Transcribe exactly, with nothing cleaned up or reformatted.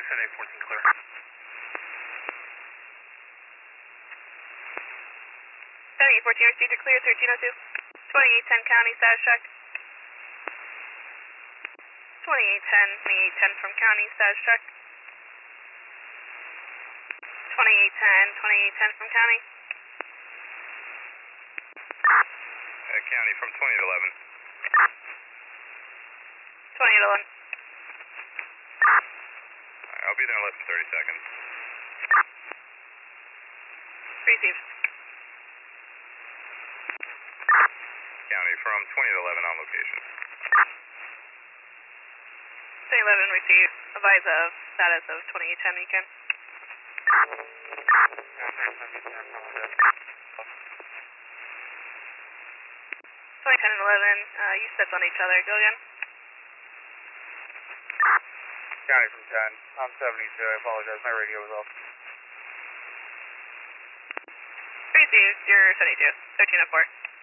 seven eight fourteen clear. seven eight fourteen received a clear, thirteen oh two. twenty-eight ten county, status check. twenty-eight ten, twenty-eight ten from county, status check. twenty-eight ten, twenty-eight ten from county. Uh, county from twenty to eleven. twenty to eleven. Right, I'll be there in less than thirty seconds. Received. County from twenty to eleven on location. twenty eleven received. Advise of status of twenty-eight ten weekend. twenty ten and eleven, uh, you stepped on each other. Go again. County from ten. I'm seventy-two. I apologize. My radio was off. Received. You're seventy-two. thirteen oh four.